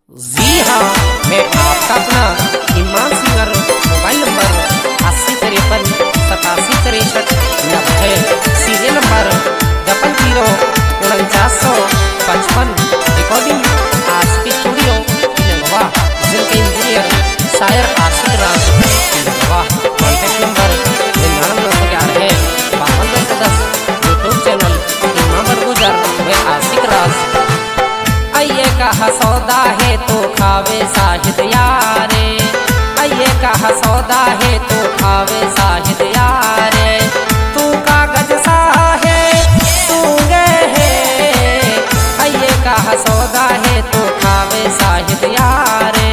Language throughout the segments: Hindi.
जी हाँ, मैं आपका अपना Iman singer. Mobile number 8053 8763 serial number 004955। Recording Aashiqui studio Nagwa, जिनके इंजीनियर शायर Aashiq Raj Nagwa. Contact number 9911 YouTube channel Imam Gujar व आशिक राज। आइए कहा सौदा है तो खावे साहिद यारे, आइए कहा सौदा है तो खावे साहिद यारे। तू कागज सा है तू गे है, आइए कहा सौदा है तो खावे साहिद यारे।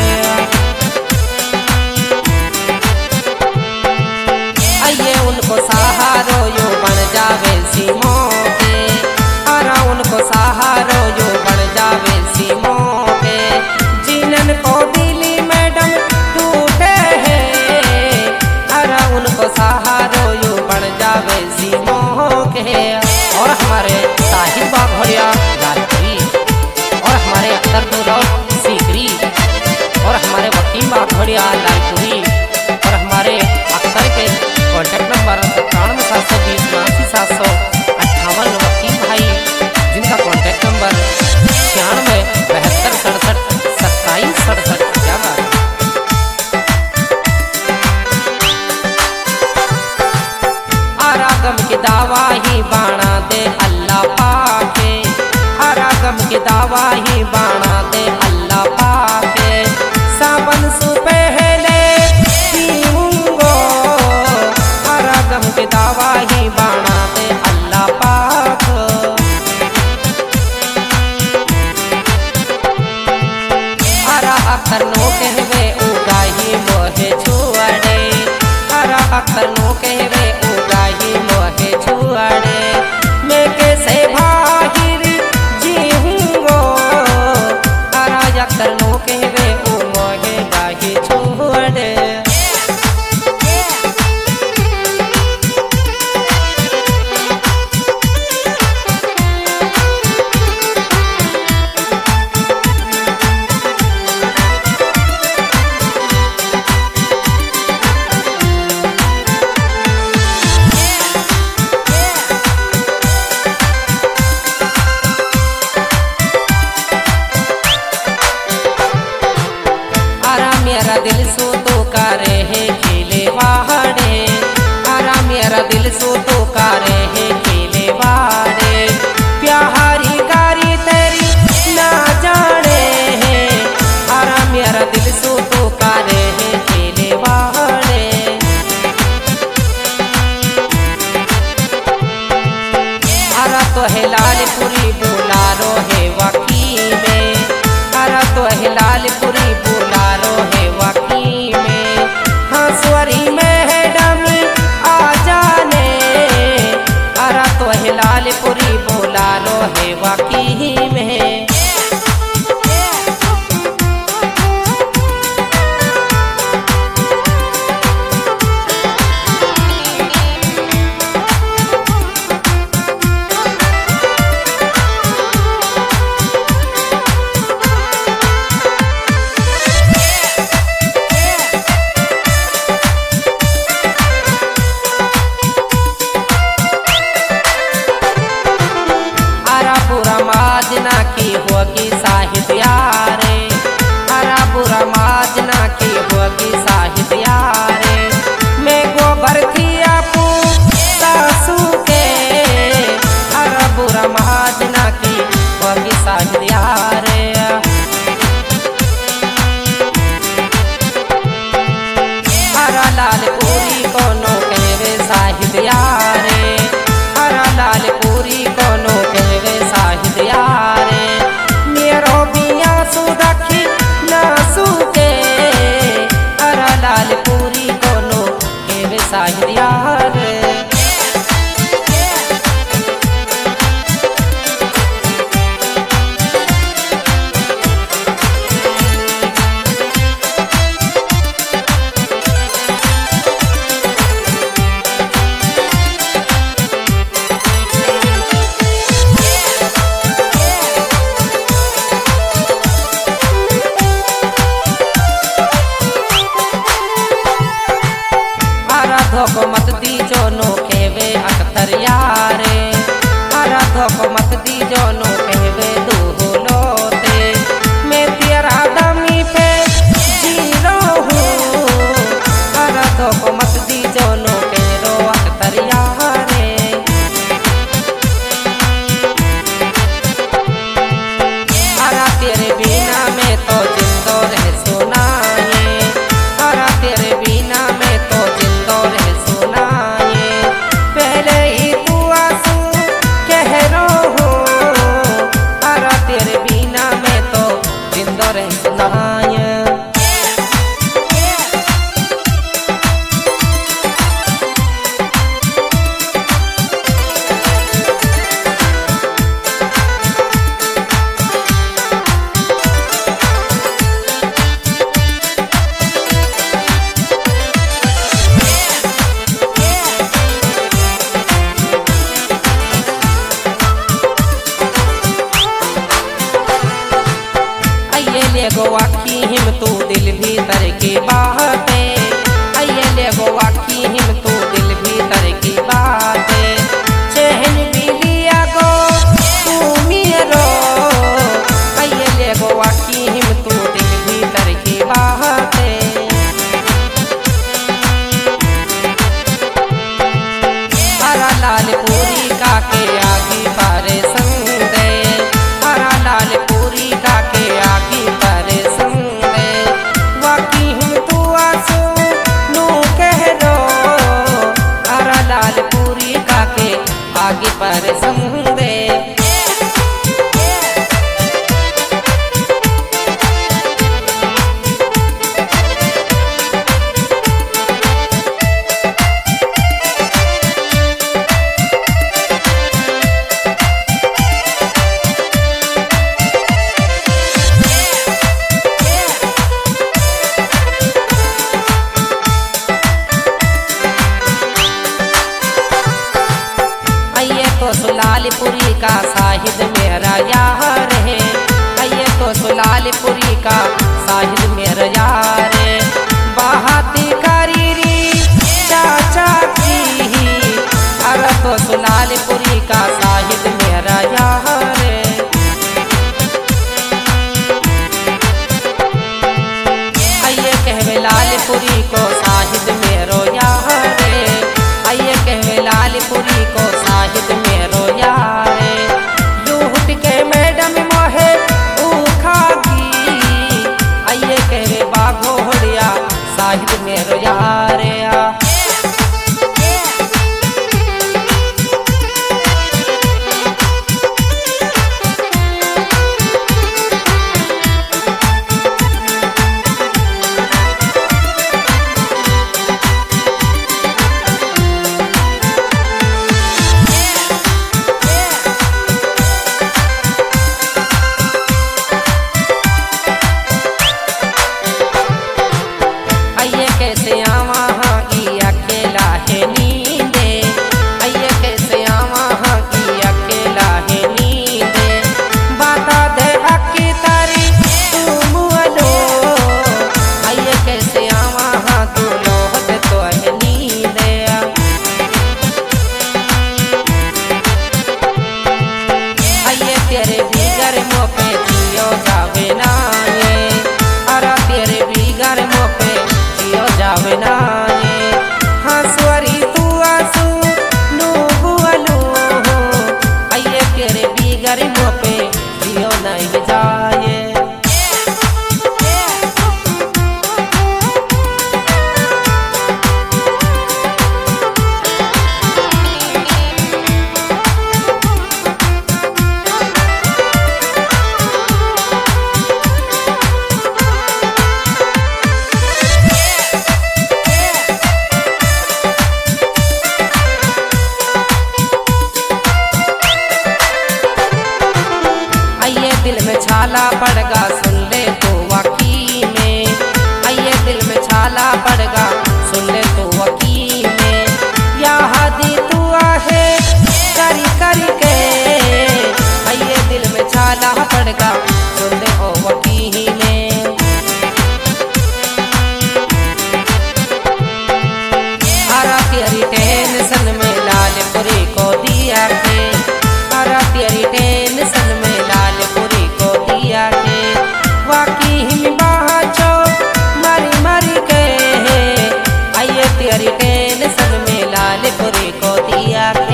आइए उनको सहारो यो बन जावे सीमों के, अरा उनको सहारो यो बन जावे सीमों के। जिनन को दिली मैडम टूटे है, अरा उनको सहारो यो बन जावे सीमों के। और हमारे साहिब बाघोड़िया लालपुरी, और हमारे अख्तर दुर्लभ सीकरी, और हमारे वकील बाघोड़िया लालपुरी, और हमारे अख्तर के कॉन्टैक्ट नंबर 97720758। वकील भाई जिनका कॉन्टैक्ट नंबर 9672672767। क्या बात। आरागम की दावा ही बाणा दे अल्लाह पाके, आरागम की दावा ही बाणा दे अल्लाह पाके। सावन सु पहले पीऊंगो, आरागम की दावा ही बाणा दे अल्लाह पाक। अरा अखर नो कहवे उगाही मोहे छुअड़े, अरा अखर नो कहवे उगाही मोहे छुअड़े। मैं कैसे भागिर जीऊंगो, अरा अखर नो कहवे उ मोहे गाही छुअड़े। मेरा दिल सो तो करे है खेले वाड़े, अरा मेरा दिल सो तो करे है खेले वाड़े। प्यारी गारी तेरी ना जाने है, अरा मेरा दिल सो तो करे है खेले वाड़े। अरा तो है लालपुरी बुलारो है वकी में, अरा तो है लालपुरी बुलारो है वकी में। हंसवरी मैडम आ जाने, धोखो मत दी जोनो कहवे अख्तर यारे, हरा धोखो मत दी जोनो कहवे दो लोते। मैं तेरा दमी पे जी रहूं, हरा धोखो मत दी जोनो कह रो अख्तर यारे। हरा तेरे बिना मैं तो जिंदो रह सुनाए, हरा तेरे बिना मैं तो जिंदो रह सुनाए। पहले ही तू आंसू कह रो हो, हरा तेरे बिना मैं तो जिंदो रह सुनाए। ले गो आखी हिम तू दिल भीतर की बातें, आइए ले गो आखी हिम तू दिल भीतर की बातें। चहन भी लिया गो तू मेरो, आइए ले गो आखी हिम तू दिल भीतर की बातें। हरा लाल पूरी का के आगे पारे संग दे, हरा लाल पूरी का के आगे पारे संग दे। वाकी हम तू आंसू नू कह रो, हरा लाल पूरी का के आगे पारे संग दे। तो सुलालपुरी का साहिद मेरा यार है, आइए तो सुलालपुरी का साहिद मेरा यार है। बहाती करीरी चाचा की, अरे तो सुलालपुरी का साहिद मेरा यार है। आइए कहवे लालपुरी को साहिद मेरो यार है, आइए कहवे लालपुरी को साहिद मेरो यारे। लूट के मैडम मोहे उखागी, आइए कहवे बाघोड़िया साहिद मेरो यारे। कैसे आवा हाँ की अकेला है नींदे, आइए कैसे आवा हाँ की अकेला है नींदे। बाता दे अक्की तारी तू मुअलो, आइए कैसे आवा हाँ तू लोहत तो है नींदे। आइए तेरे बिगर मुँह पे जियो जावे ना ये, अरा तेरे बिगर मुँह पे जावे ना ये। हंसवरी तू आंसू नू बुअलू, आइए तेरे बिगर मुँह पे जियो नहीं जाए। छाला पड़गा सुन ले तो वकी में, आइए दिल में छाला पड़गा सुन ले तो वकी में। यहाँ दी तू आहे करी करी के, आइए दिल में छाला पड़गा सुन ले ओ वकी में। हरा वाकी हिम बाचो मरी मरी के आइए तेरी टेंशन में लालपुरी को दिया के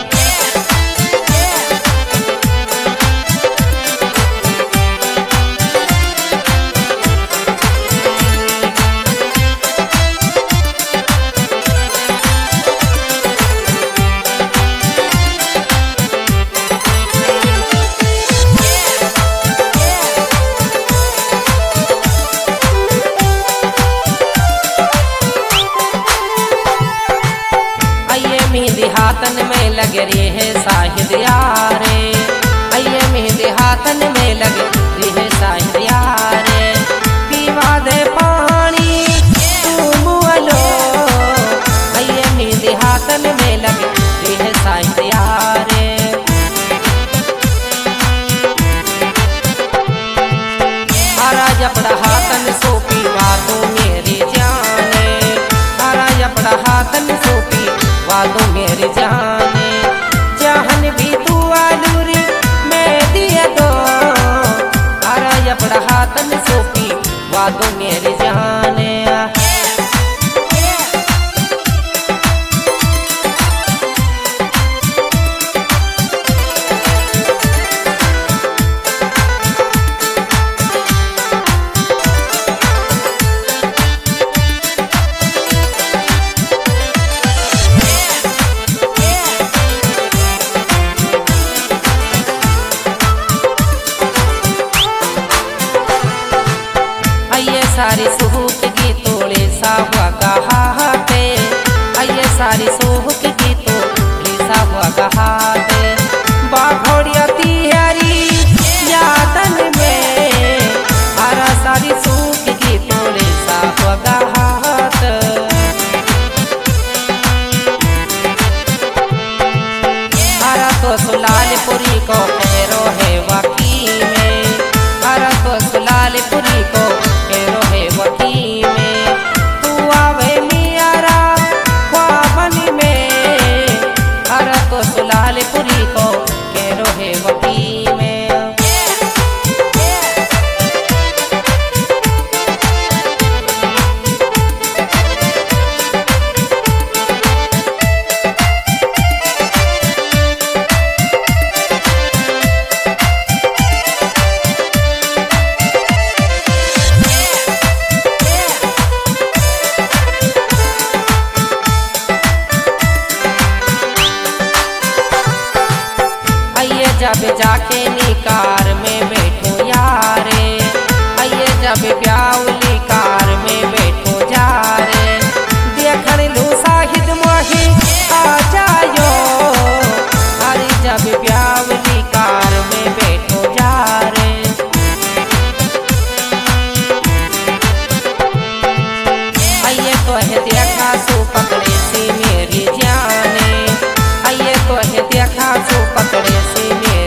मेहंदी हाथन में लग रही है शाहिद यारे आइए मेहंदी हाथन में लग रही है शाहिद यारे पीवा दे पानी तुम लो आइए मेहंदी हाथन में लग रही है शाहिद यारे हरा जपड़ा हाथन सो पीवा दो मेरी जाने हरा जपड़ा हाथन सो वादो मेरी जाने जहन भी तू आलूरी मैं दिए दो आरा अपना हाथन सोपी वादो मेरी जाने सारी सुहुक की तोड़े साहुआ कहाते आइए सारी सुहुक की तोड़े साहुआ कहाते बाघोड़िया तिहारी यादन में हरा सारी सुहुक की तोड़े साहुआ कहात हरा तो सुलालपुरी को फेरो है वाकी में हरा तो सुलालपुरी को वकी में तू आवे मियारा ख्वाबनी में हरा तो सुलालपुरी को के रोहे वकी में जब जाके निकार में बैठो यारे आइए जब ब्याउली कार में बैठो जारे देखन लू शाहिद मोही आ जायो अरे जब ब्याउली कार में बैठो जारे आइए तो है देखा सो पकड़े से मेरी जाने आइए तो है देखा सो पकड़े से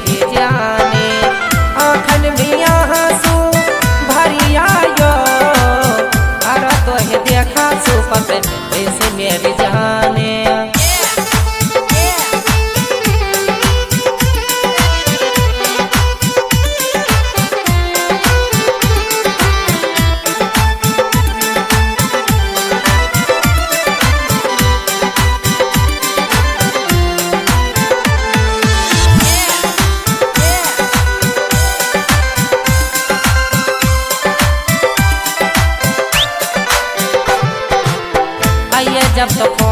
ऐसे मेरी जाने जब तो